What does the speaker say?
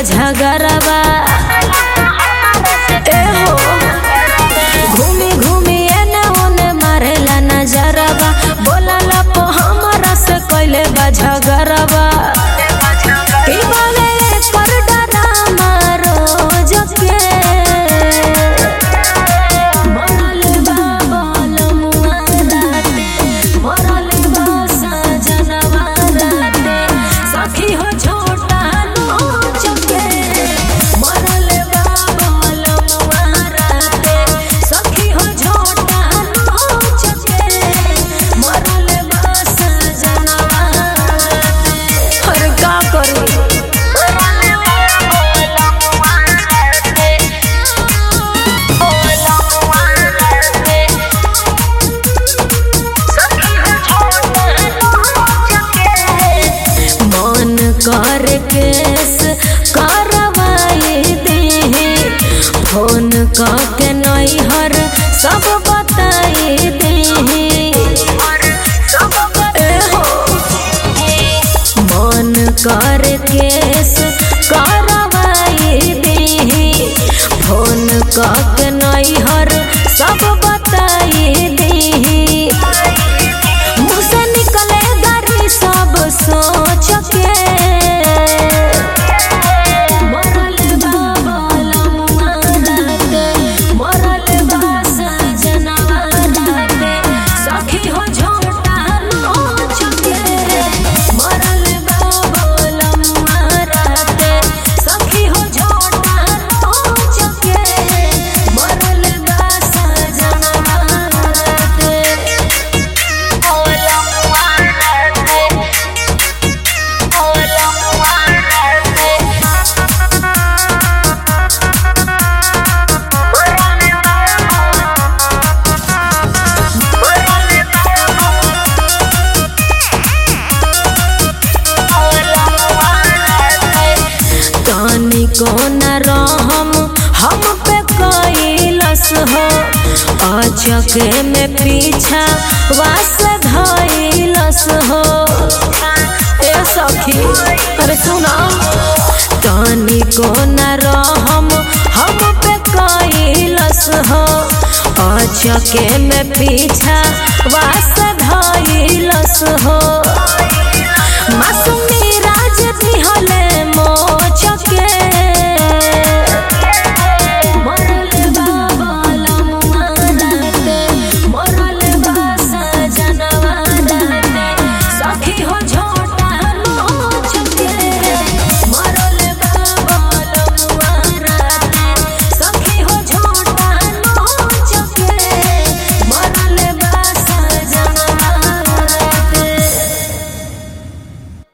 झगड़वा घूमी घूमी एने ओने मारेला नजरवा बोला पो हमरा से कैले बा झगड़वा कर केस करवाई दे फोन के नैहर सब बताई दे मन कर केस करवाई दे फोन के नैहर सब बताई दे मुँह से निकले गारी सब सोच के कौन रहम हम पे कैलस हो अचके में पीछा वास धैलस हो ए सखी अरे सुना तनी कौन रहम हम पे कैलस हो अचके में पीछा वास धैलस